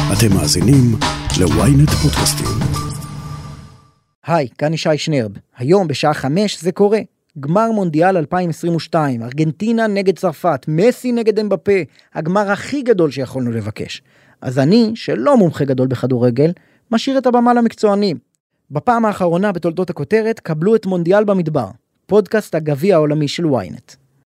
אתם מאזינים ל-ynet פודקאסטים. היי, כאן ישי שנרב. היום בשעה 5 זה קורה. גמר מונדיאל 2022, ארגנטינה נגד צרפת, מסי נגד אמבפה, הגמר הכי גדול שיכולנו לבקש. אז אני, שלא מומחה גדול בכדורגל, משאיר את הבמה למקצוענים. בפעם האחרונה בתולדות הכותרת, קבלו את מונדיאל במדבר, פודקאסט הגביע העולמי של ynet.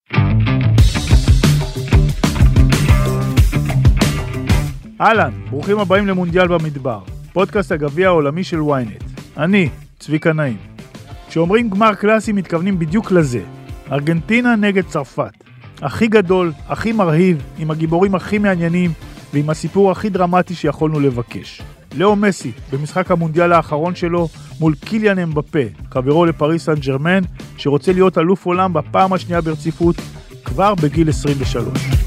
אהלן, ברוכים הבאים למונדיאל במדבר, פודקאסט הגביע העולמי של ynet. אני, צביקה נעים. כשאומרים גמר קלאסי מתכוונים בדיוק לזה. ארגנטינה נגד צרפת. הכי גדול, הכי מרהיב, עם הגיבורים הכי מעניינים, ועם הסיפור הכי דרמטי שיכולנו לבקש. לאו מסי, במשחק המונדיאל האחרון שלו, מול קיליאן אמבפה, חברו לפריס סן ז'רמן, שרוצה להיות אלוף עולם בפעם השנייה ברציפות, כבר בגיל 23.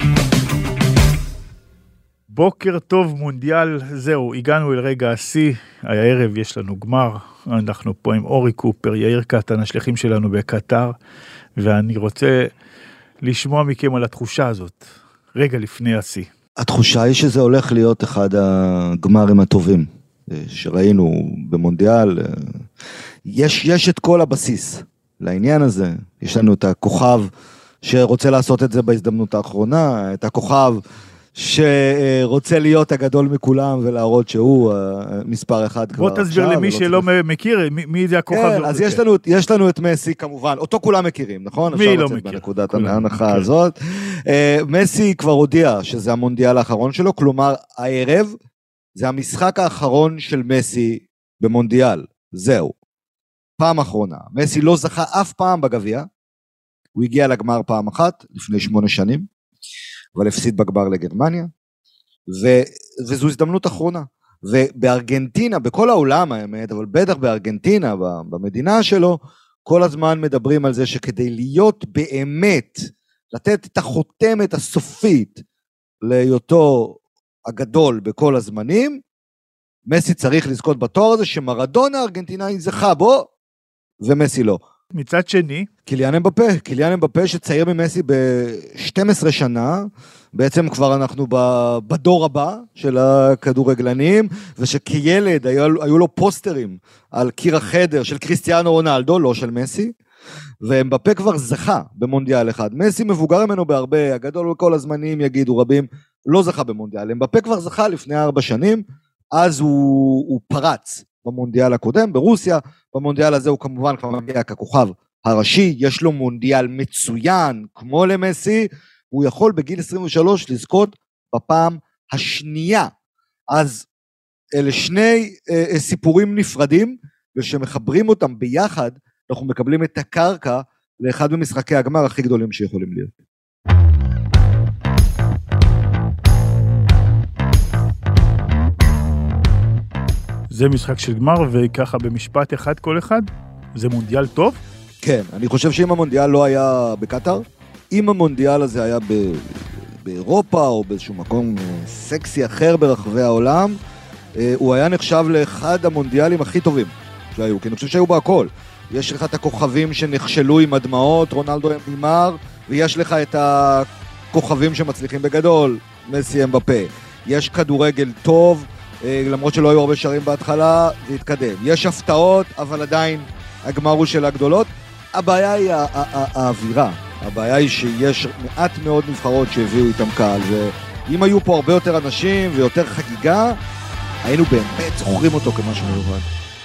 בוקר טוב מונדיאל, זהו, הגענו אל רגע השיא, הערב יש לנו גמר, אנחנו פה עם אורי קופר, יאיר קטן, השליחים שלנו בקטר, ואני רוצה לשמוע מכם על התחושה הזאת, רגע לפני השיא. התחושה היא שזה הולך להיות אחד הגמרים הטובים שראינו במונדיאל. יש את כל הבסיס לעניין הזה, יש לנו את הכוכב שרוצה לעשות את זה בהזדמנות האחרונה, את הכוכב שרוצה להיות הגדול מכולם ולהראות שהוא מספר אחד כבר. בוא תסביר למי שלא מכיר, מי זה הכוכב? כן, אז יש לנו את מסי כמובן, אותו כולם מכירים, נכון? מי לא מכיר? בנקודת ההנחה הזאת. מסי כבר הודיע שזה המונדיאל האחרון שלו, כלומר הערב זה המשחק האחרון של מסי במונדיאל, זהו. פעם אחרונה, מסי לא זכה אף פעם בגביע, הוא הגיע לגמר פעם אחת, לפני 8 שנים, אבל הפסיד בגמר לגרמניה, וזו הזדמנות אחרונה. ובארגנטינה, בכל העולם האמת, אבל בטח בארגנטינה, במדינה שלו, כל הזמן מדברים על זה שכדי להיות באמת, לתת את החותמת הסופית להיותו הגדול בכל הזמנים, מסי צריך לזכות בתואר הזה שמרדונה הארגנטינאי זכה בו, ומסי לא. מצד שני, קיליאן אמבפה שצייר ממסי ב-12 שנה, בעצם כבר אנחנו בדור הבא של הכדורגלנים, ושכילד היו לו פוסטרים על קיר החדר של קריסטיאנו רונלדו, לא של מסי, ואמבפה כבר זכה במונדיאל אחד. מסי מבוגר ממנו בהרבה, הגדול בכל הזמנים יגידו רבים, לא זכה במונדיאל. אמבפה כבר זכה לפני 4 שנים, אז הוא פרץ במונדיאל הקודם, ברוסיה, במונדיאל הזה הוא כמובן כבר מגיע ככוכב הראשי, יש לו מונדיאל מצוין, כמו למסי, הוא יכול בגיל 23 לזכות בפעם השנייה. אז אלה שני סיפורים נפרדים, ושמחברים אותם ביחד, אנחנו מקבלים את הקרקע לאחד ממשחקי הגמר הכי גדולים שיכולים להיות. זה משחק של גמר, וככה במשפט אחד כל אחד, זה מונדיאל טוב? כן, אני חושב שאם המונדיאל לא היה בקטר, אם המונדיאל הזה היה באירופה, או באיזשהו מקום סקסי אחר ברחבי העולם, הוא היה נחשב לאחד המונדיאלים הכי טובים שהיו, כי אני חושב שהיו בהכל. יש לך את הכוכבים שנכשלו עם הדמעות, רונלדו נימר, ויש לך את הכוכבים שמצליחים בגדול, מסי אמבפה. יש כדורגל טוב, למרות שלא היו הרבה שערים בהתחלה, זה התקדם. יש הפתעות, אבל עדיין הגמר הוא של הגדולות. הבעיה היא האווירה. הבעיה היא שיש מעט מאוד נבחרות שהביאו איתם קהל, ואם היו פה הרבה יותר אנשים ויותר חגיגה, היינו באמת זוכרים אותו כמשהו מיוחד.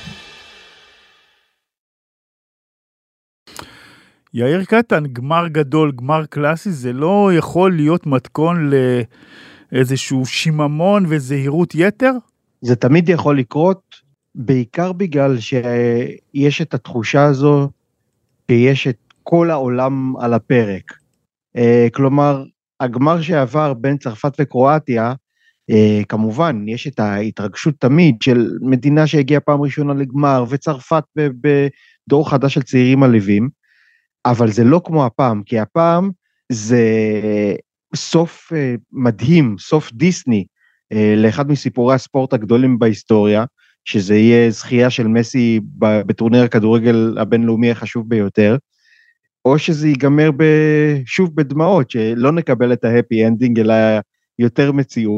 יאיר קטן, גמר גדול, גמר קלאסי, זה לא יכול להיות מתכון לאיזשהו שיממון וזהירות יתר? זה תמיד יכול לקרות, בעיקר בגלל שיש את התחושה הזו, שיש את כל העולם על הפרק. כלומר, הגמר שעבר בין צרפת וקרואטיה, כמובן, יש את ההתרגשות תמיד של מדינה שהגיעה פעם ראשונה לגמר, וצרפת בדור חדש של צעירים עליבים, אבל זה לא כמו הפעם, כי הפעם זה סוף מדהים, סוף דיסני, לאחד מסיפורי הספורט הגדולים בהיסטוריה, שזה יהיה זכייה של מסי בטורניר הכדורגל הבינלאומי החשוב ביותר, או שזה ייגמר שוב בדמעות, שלא נקבל את ההפי אנדינג, אלא יותר מציאות,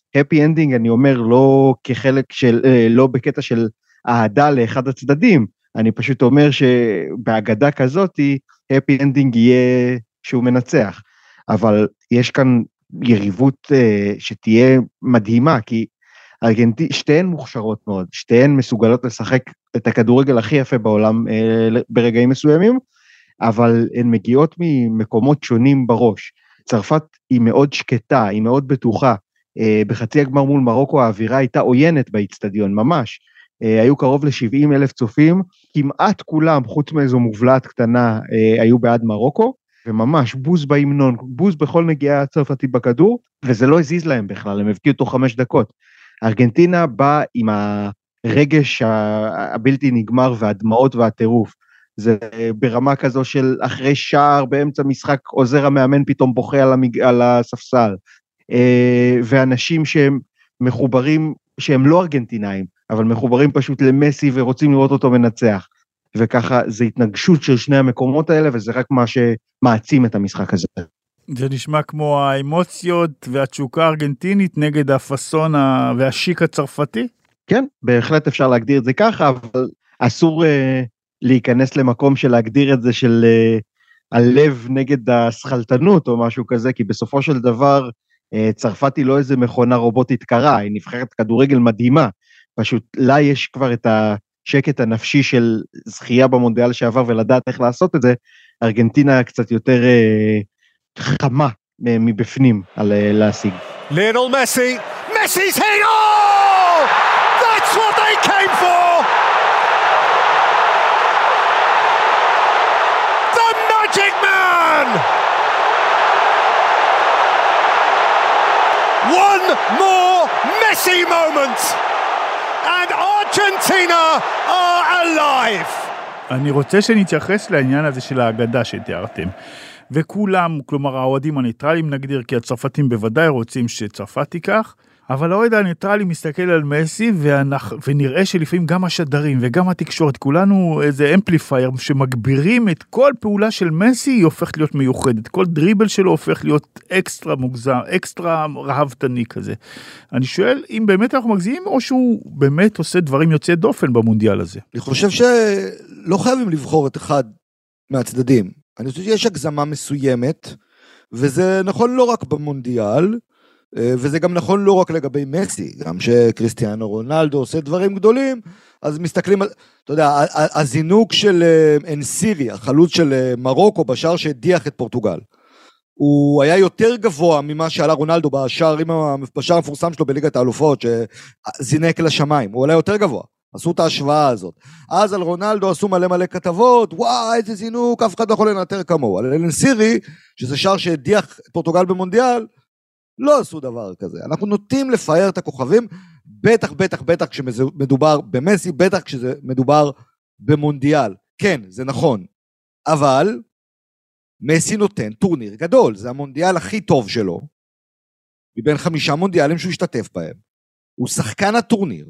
הפי אנדינג אני אומר לא כחלק של, לא בקטע של אהדה לאחד הצדדים, אני פשוט אומר שבאגדה כזאת, הפי אנדינג יהיה שהוא מנצח, אבל יש כאן יריבות שתהיה מדהימה, כי שתיהן מוכשרות מאוד, שתיהן מסוגלות לשחק את הכדורגל הכי יפה בעולם ברגעים מסוימים, אבל הן מגיעות ממקומות שונים בראש. צרפת היא מאוד שקטה, היא מאוד בטוחה, בחצי הגמר מול מרוקו האווירה הייתה עוינת באצטדיון, ממש. היו קרוב ל-70,000 צופים, כמעט כולם, חוץ מאיזו מובלעת קטנה, היו בעד מרוקו, וממש בוז בהמנון, בוז בכל נגיעה צרפתית בכדור, וזה לא הזיז להם בכלל, הם הבקיעו תוך 5 דקות. ארגנטינה באה עם הרגש הבלתי נגמר, והדמעות והטירוף, זה ברמה כזו של אחרי שער, באמצע משחק, עוזר המאמן פתאום בוכה על הספסל, ואנשים שהם מחוברים, שהם לא ארגנטינאים, אבל מחוברים פשוט למסי ורוצים לראות אותו מנצח, וככה זה התנגשות של שני המקומות האלה, וזה רק מה שמעצים את המשחק הזה. זה נשמע כמו האמוציות והתשוקה הארגנטינית נגד הפסון והשיק הצרפתי? כן, בהחלט אפשר להגדיר את זה ככה, אבל אסור להיכנס למקום של להגדיר את זה של הלב נגד הסחלטנות או משהו כזה, כי בסופו של דבר צרפת היא לא איזה מכונה רובוטית קרה, היא נבחרת כדורגל מדהימה, פשוט לה יש כבר את השקט הנפשי של זכייה במונדיאל שעבר ולדעת איך לעשות את זה, ארגנטינה קצת יותר חמה מבפנים על להשיג. ליונל מסי, מסי's hit, oh! That's what they came for! The Magic Man! One more Messi moment! And Argentina are alive! אני רוצה שנתייחס לעניין הזה של האגדה שתיארתם. וכולם, כלומר האוהדים הניטרלים נגדיר, כי הצרפתים בוודאי רוצים שצרפת תיקח, אבל האוהד הניטרלי מסתכל על מסי, ונראה שלפעמים גם השדרים וגם התקשורת, כולנו איזה אמפליפייר שמגבירים את כל פעולה של מסי, היא הופכת להיות מיוחדת. כל דריבל שלו הופך להיות אקסטרה מוגזר, אקסטרה רהבתני כזה. אני שואל אם באמת אנחנו מגזימים, או שהוא באמת עושה דברים יוצאי דופן במונדיאל הזה. אני חושב שלא חייבים לבחור את אחד מהצדדים. אני חושב שיש הגזמה מסוימת, וזה נכון לא רק במונדיאל, וזה גם נכון לא רק לגבי מסי, גם שקריסטיאנו רונלדו עושה דברים גדולים, אז מסתכלים, אתה יודע, הזינוק של אנסירי, החלוץ של מרוקו, בשער שהדיח את פורטוגל, הוא היה יותר גבוה ממה שעלה רונלדו בשער המפורסם שלו בליגת האלופות, שזינק לשמיים, הוא עלה יותר גבוה. עשו את ההשוואה הזאת. אז על רונלדו עשו מלא כתבות, וואי, איזה זינוק, אף אחד לא יכול לנטר כמוהו. על אנסירי, שזה שער שהדיח את פורטוגל במונדיאל, לא עשו דבר כזה. אנחנו נוטים לפאר את הכוכבים, בטח כשמדובר במסי, בטח כשזה מדובר במונדיאל. כן, זה נכון. אבל מסי נותן טורניר גדול, זה המונדיאל הכי טוב שלו, מבין 5 מונדיאלים שהוא השתתף בהם. הוא שחקן הטורניר,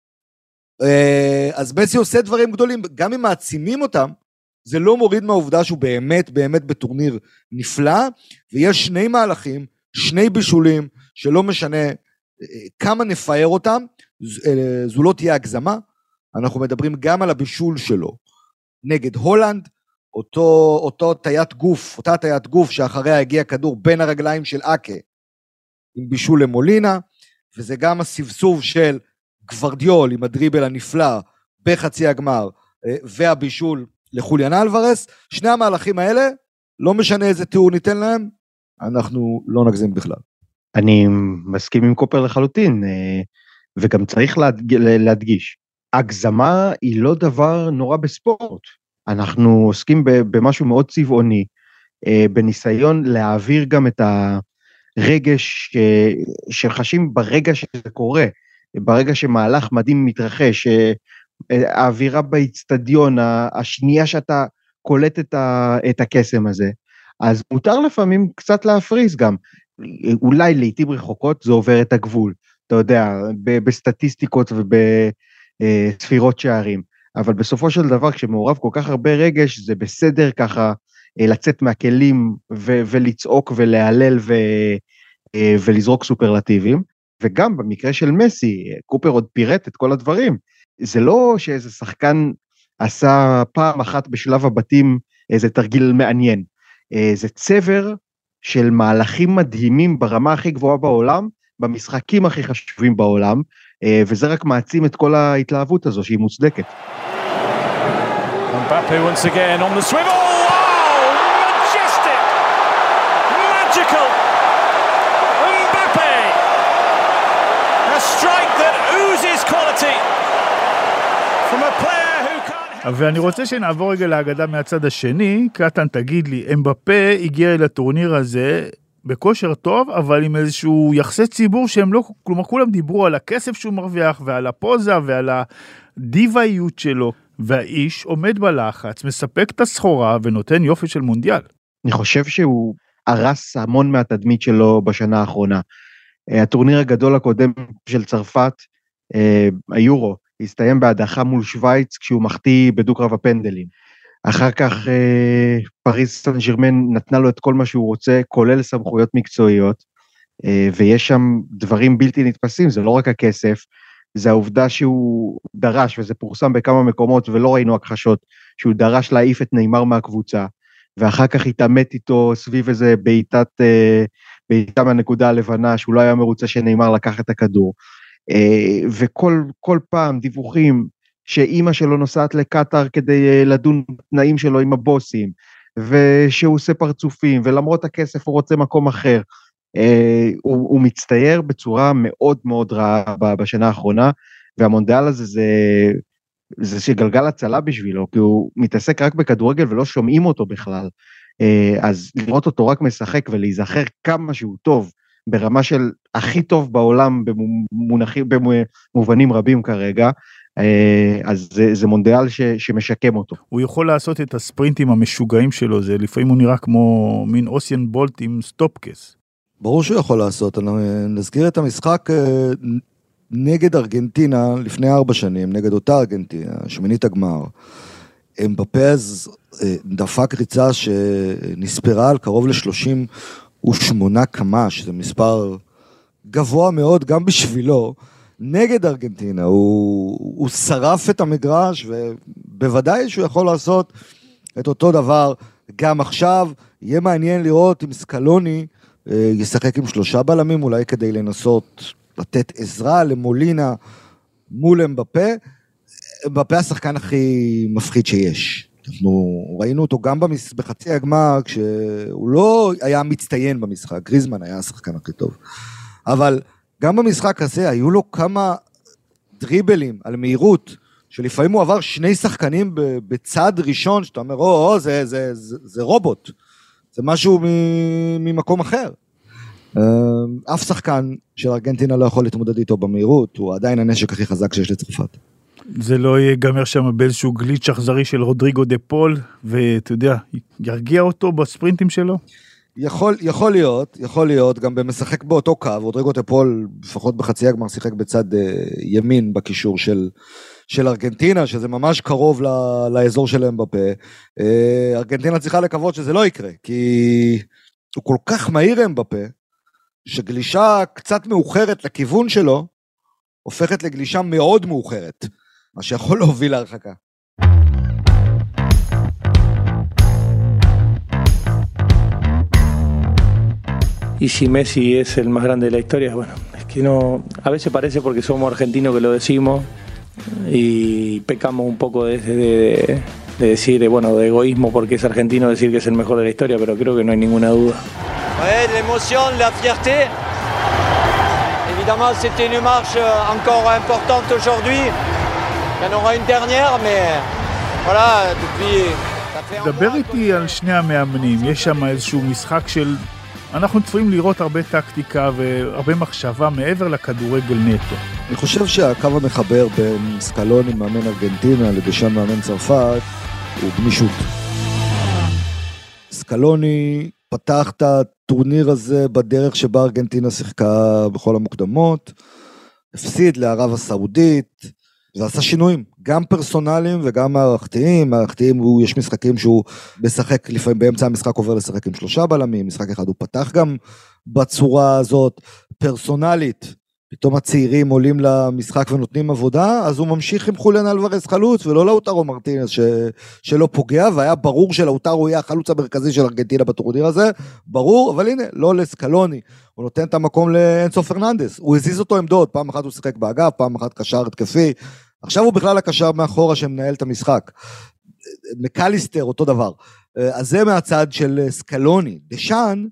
אז מסי עושה דברים גדולים, גם אם מעצימים אותם, זה לא מוריד מהעובדה שהוא באמת בטורניר נפלא, ויש 2 מהלכים, 2 בישולים, שלא משנה כמה נפאר אותם, זו לא תהיה הגזמה, אנחנו מדברים גם על הבישול שלו, נגד הולנד, אותה טיית גוף שאחריה הגיע כדור בין הרגליים של אקה, עם בישול למולינה, וזה גם הסבסוב של גוורדיול עם הדריבל הנפלא בחצי הגמר, והבישול לחוליאן אלוורס. 2 המהלכים האלה, לא משנה איזה תיאור ניתן להם, אנחנו לא נגזים בכלל. אני מסכים עם קופר לחלוטין, וגם צריך להדגיש, הגזמה היא לא דבר נורא בספורט, אנחנו עוסקים במשהו מאוד צבעוני, בניסיון להעביר גם את הרגש שחשים ברגע שזה קורה, ברגע שמהלך מדהים מתרחש, האווירה באצטדיון, השנייה שאתה קולט את הקסם הזה, אז מותר לפעמים קצת להפריז גם, אולי לעתים רחוקות זה עובר את הגבול, אתה יודע, בסטטיסטיקות ובספירות שערים, אבל בסופו של דבר כשמעורב כל כך הרבה רגש, זה בסדר ככה לצאת מהכלים ולצעוק ולהלל ולזרוק סופרלטיבים, וגם במקרה של מסי, קופר עוד פירט את כל הדברים, זה לא שאיזה שחקן עשה פעם אחת בשלב הבתים איזה תרגיל מעניין, זה צבר של מהלכים מדהימים ברמה הכי גבוהה בעולם, במשחקים הכי חשובים בעולם, וזה רק מעצים את כל ההתלהבות הזו שהיא מוצדקת. Mbappe once again on the swivel. Oh, majestic, magical. Mbappe, a strike that oozes quality from a player who can't. ואני רוצה שנעבור רגע להגדה מהצד השני. קטן, תגיד לי, אמבפה הגיע לטורניר הזה בכושר טוב, אבל עם איזשהו יחסי ציבור שהם לא, כלומר כולם דיברו על הכסף שהוא מרוויח ועל הפוזה ועל הדיוויות שלו, והאיש עומד בלחץ, מספק את הסחורה ונותן יופי של מונדיאל. אני חושב שהוא הרס המון מהתדמית שלו בשנה האחרונה. הטורניר הגדול הקודם של צרפת, היורו, הסתיים בהדחה מול שוויץ כשהוא מחטיא בדו-קרב הפנדלים. אחר כך פריז סן ז'רמן נתנה לו את כל מה שהוא רוצה, כולל סמכויות מקצועיות, ויש שם דברים בלתי נתפסים, זה לא רק הכסף, זה העובדה שהוא דרש, וזה פורסם בכמה מקומות ולא ראינו הכחשות, שהוא דרש להעיף את נאמר מהקבוצה, ואחר כך התאמת איתו סביב איזה בעיטה מהנקודה הלבנה, שהוא לא היה מרוצה שנאמר לקח את הכדור, וכל פעם דיווחים שאימא שלו נוסעת לקטר כדי לדון בתנאים שלו עם הבוסים, ושהוא עושה פרצופים, ולמרות הכסף הוא רוצה מקום אחר, הוא מצטייר בצורה מאוד מאוד רעה בשנה האחרונה, והמונדיאל הזה זה שגלגל הצלה בשבילו, כי הוא מתעסק רק בכדורגל ולא שומעים אותו בכלל, אז לראות אותו רק משחק ולהיזכר כמה שהוא טוב, ברמה של הכי טוב בעולם במובנים רבים כרגע, אז זה מונדיאל שמשקם אותו. הוא יכול לעשות את הספרינטים המשוגעים שלו, זה לפעמים הוא נראה כמו מין אוסיין בולט עם סטופקס. ברור שהוא יכול לעשות, נזכיר את המשחק נגד ארגנטינה לפני 4 שנים, נגד אותה ארגנטינה, שמינית הגמר. אמבפה דפק ריצה שנספרה על קרוב ל-38 קמה, שזה מספר גבוה מאוד גם בשבילו, נגד ארגנטינה. הוא שרף את המגרש, ובוודאי שהוא יכול לעשות את אותו דבר גם עכשיו. יהיה מעניין לראות אם סקלוני ישחק עם 3 בלמים, אולי כדי לנסות לתת עזרה למולינה מול אמבפה. אמבפה השחקן הכי מפחיד שיש. אנחנו ראינו אותו גם בחצי הגמר, כשהוא לא היה מצטיין במשחק, גריזמן היה השחקן הכי טוב. אבל גם במשחק הזה היו לו כמה דריבלים על מהירות, שלפעמים הוא עבר 2 שחקנים בצד ראשון, שאתה אומר, זה רובוט, זה משהו ממקום אחר. אף שחקן של ארגנטינה לא יכול להתמודד איתו במהירות, הוא עדיין הנשק הכי חזק שיש לצרפת. זה לא ייגמר שם באיזשהו גליץ' אכזרי של רודריגו דה פול, ואתה יודע, ירגיע אותו בספרינטים שלו? יכול להיות, גם במשחק באותו קו, רודריגו דה פול, לפחות בחצי הגמר, שיחק בצד ימין בקישור של ארגנטינה, שזה ממש קרוב לאזור של אמבפה. ארגנטינה צריכה לקוות שזה לא יקרה, כי הוא כל כך מהיר אמבפה, שגלישה קצת מאוחרת לכיוון שלו, הופכת לגלישה מאוד מאוחרת, מה שיכול להוביל להרחקה. Y si Messi es el más grande de la historia, bueno, es que no, a veces parece porque somos argentinos que lo decimos y pecamos un poco de decir, bueno, de egoísmo porque es argentino decir que es el mejor de la historia, pero creo que no hay ninguna duda. Ouais, l'émotion, la fierté. Évidemment, c'était une marche encore importante aujourd'hui. Il y en aura une dernière, mais voilà, depuis... דבר איתי על שני המאמנים, יש שם איזשהו משחק של... אנחנו צפויים לראות הרבה טקטיקה והרבה מחשבה מעבר לכדורגל נטו. אני חושב שהקו המחבר בין סקלוני, מאמן ארגנטינה, לדשאן מאמן צרפת, הוא גמישות. סקלוני פתח את הטורניר הזה בדרך שבה ארגנטינה שיחקה בכל המוקדמות, הפסיד לערב הסעודית, ועשה שינויים, גם פרסונליים וגם מערכתיים. מערכתיים, יש משחקים שהוא משחק, לפעמים באמצע המשחק עובר לשחק עם 3 בלמים, משחק אחד הוא פתח גם בצורה הזאת. פרסונלית, פתאום הצעירים עולים למשחק ונותנים עבודה, אז הוא ממשיך עם חוליאן אלוורז חלוץ, ולא לאוטרו מרטינס שלא פוגע, והיה ברור שלאוטרו יהיה החלוץ המרכזי של ארגנטינה בטורניר הזה, ברור, אבל הנה, לא לסקלוני, הוא נותן את המקום לאנסו פרננדס, הוא הזיז אותו עמדות, פעם אחת הוא שיחק באגף, פעם אחת קשר התקפי, עכשיו הוא בכלל הקשר מאחורה שמנהל את המשחק, מקליסטר אותו דבר, אז זה מהצד של סקלוני, דשאן,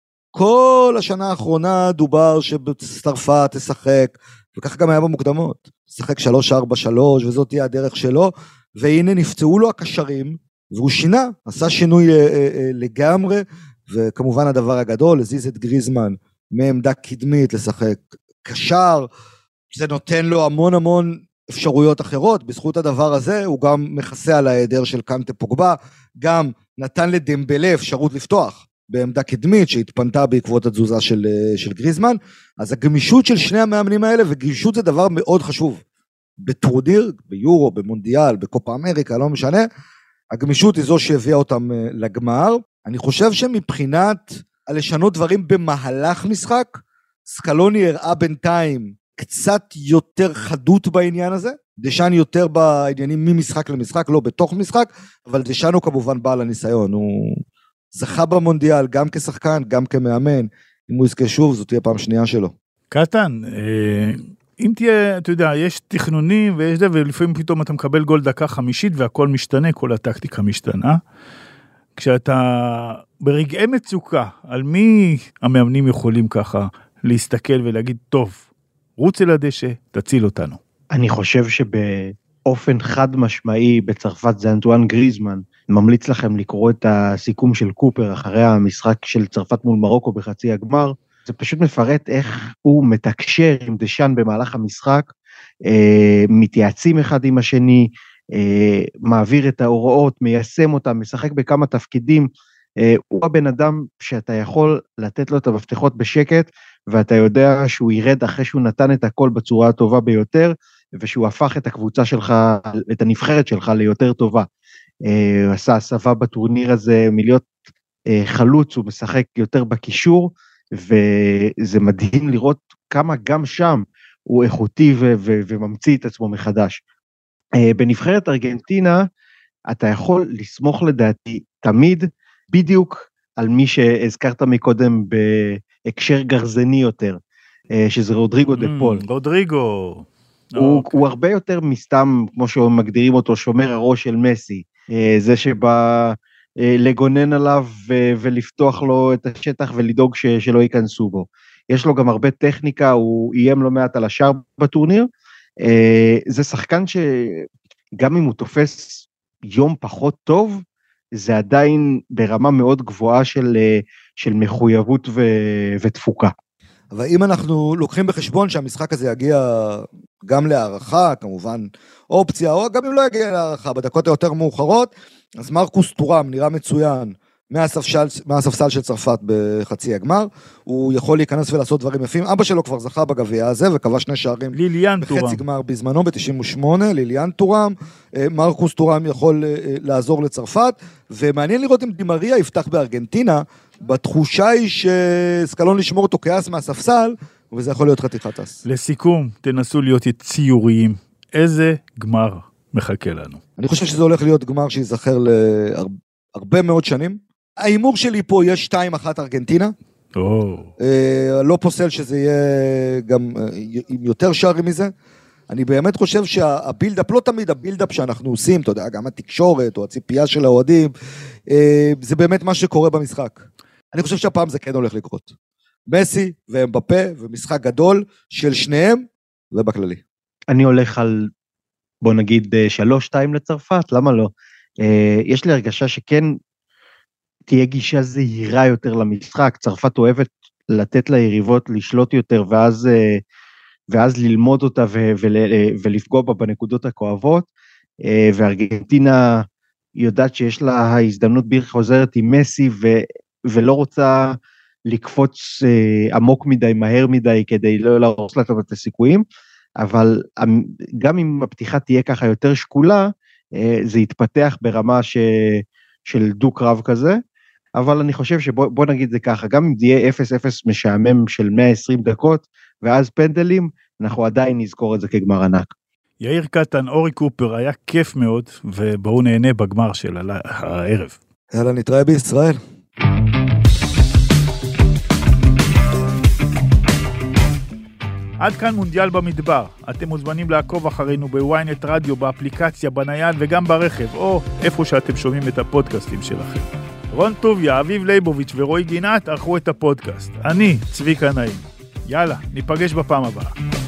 כל השנה האחרונה דובר שבצרפת תשחק, וכך גם היה במוקדמות, תשחק 3-4-3, וזאת תהיה הדרך שלו, והנה נפצעו לו הקשרים, והוא שינה, עשה שינוי לגמרי, וכמובן הדבר הגדול, הזיז את גריזמן, מעמדה קדמית לשחק קשר, זה נותן לו המון המון אפשרויות אחרות, בזכות הדבר הזה, הוא גם מכסה על ההיעדר של קנטה פוגבה, גם נתן לדמבלה אפשרות לפתוח, בעמדה קדמית שהתפנתה בעקבות התזוזה של גריזמן, אז הגמישות של שני המאמנים האלה, וגמישות זה דבר מאוד חשוב, בטורניר, ביורו, במונדיאל, בקופה אמריקה, לא משנה, הגמישות היא זו שהביאה אותם לגמר, אני חושב שמבחינת לשנות דברים במהלך משחק, סקלוני הראה בינתיים קצת יותר חדות בעניין הזה, דשאן יותר בעניינים ממשחק למשחק, לא בתוך משחק, אבל דשאן הוא כמובן בעל הניסיון, הוא זכה במונדיאל גם כשחקן, גם כמאמן, אם הוא יזכה שוב, זאת תהיה פעם שנייה שלו. קטן, אם תהיה, אתה יודע, יש תכנונים ויש זה, ולפעמים פתאום אתה מקבל גול דקה 50, והכל משתנה, כל הטקטיקה משתנה. כשאתה ברגעי מצוקה, על מי המאמנים יכולים ככה להסתכל ולהגיד, טוב, רוץ אל הדשא, תציל אותנו. אני חושב שבאופן חד משמעי בצרפת זה אנטואן גריזמן, ממליץ לכם לקרוא את הסיכום של קופר אחרי המשחק של צרפת מול מרוקו בחצי הגמר, זה פשוט מפרט איך הוא מתקשר עם דשאן במהלך המשחק, מתייעצים אחד עם השני, מעביר את ההוראות, מיישם אותם, משחק בכמה תפקידים, הוא הבן אדם שאתה יכול לתת לו את המפתחות בשקט, ואתה יודע שהוא ירד אחרי שהוא נתן את הכל בצורה הטובה ביותר, ושהוא הפך את הקבוצה שלך, את הנבחרת שלך ליותר טובה. הוא עשה הסבה בטורניר הזה, מלהיות חלוץ, הוא משחק יותר בקישור, וזה מדהים לראות כמה גם שם הוא איכותי וממציא את עצמו מחדש. בנבחרת ארגנטינה, אתה יכול לסמוך לדעתי תמיד, בדיוק על מי שהזכרת מקודם בהקשר גרזני יותר, שזה רודריגו דה פול. רודריגו. הוא הרבה יותר מסתם, כמו שמגדירים אותו, שומר הראש של מסי, זה שבא לגונן עליו ולפתוח לו את השטח ולדאוג שלא ייכנסו בו. יש לו גם הרבה טכניקה, הוא איים לא מעט על השאר בטורניר, זה שחקן שגם אם הוא תופס יום פחות טוב, זה עדיין ברמה מאוד גבוהה של מחויבות ותפוקה. אבל אם אנחנו לוקחים בחשבון שהמשחק הזה יגיע גם להערכה, כמובן אופציה, או גם אם לא יגיע להערכה, בדקות היותר מאוחרות, אז מרקוס טורם נראה מצוין, מהספסל של צרפת בחצי הגמר, הוא יכול להיכנס ולעשות דברים יפים, אבא שלו כבר זכה בגביע הזה, וקבע 2 שערים בחצי גמר בזמנו, ב-98, ליליאן טורם, מרקוס טורם יכול לעזור לצרפת, ומעניין לראות אם דימריה יפתח בארגנטינה, בתחושה היא שסקלון לשמור אותו כאס מהספסל, וזה יכול להיות חתיכת אס. לסיכום, תנסו להיות ציוריים, איזה גמר מחכה לנו? אני חושב שזה הולך להיות גמר שיזכר להרבה מאוד שנים, האימור שלי פה יש 2-1 ארגנטינה, לא פוסל שזה יהיה גם עם יותר שערים מזה, אני באמת חושב שהבילדאפ, לא תמיד הבילדאפ שאנחנו עושים, אתה יודע, גם התקשורת או הציפייה של האוהדים, זה באמת מה שקורה במשחק. אני חושב שהפעם זה כן הולך לקרות. מסי ואמבפה ומשחק גדול של שניהם ובכללי. אני הולך על, בוא נגיד 3-2 לצרפת, למה לא? יש לי הרגשה שכן, תהיה גישה זהירה יותר למשחק, צרפת אוהבת לתת ליריבות לשלוט יותר, ואז ללמוד אותה ולפגוע בה בנקודות הכואבות, וארגנטינה יודעת שיש לה ההזדמנות חוזרת עם מסי, ולא רוצה לקפוץ עמוק מדי, מהר מדי, כדי לא להרוס לה את הסיכויים, אבל גם אם הפתיחה תהיה ככה יותר שקולה, זה יתפתח ברמה של דו קרב כזה, אבל אני חושב שבוא נגיד זה ככה, גם אם תהיה 0-0 משעמם של 120 דקות, ואז פנדלים, אנחנו עדיין נזכור את זה כגמר ענק. יאיר קטן, אורי קופר, היה כיף מאוד, ובואו נהנה בגמר של הערב. יאללה, נתראה בישראל. עד כאן מונדיאל במדבר. אתם מוזמנים לעקוב אחרינו בוויינט רדיו, באפליקציה, בנייד וגם ברכב, או איפה שאתם שומעים את הפודקאסטים שלכם. רון טוביה, אביב ליבוביץ' ורועי גינת ערכו את הפודקאסט. אני, צביקה נעים. יאללה, ניפגש בפעם הבאה.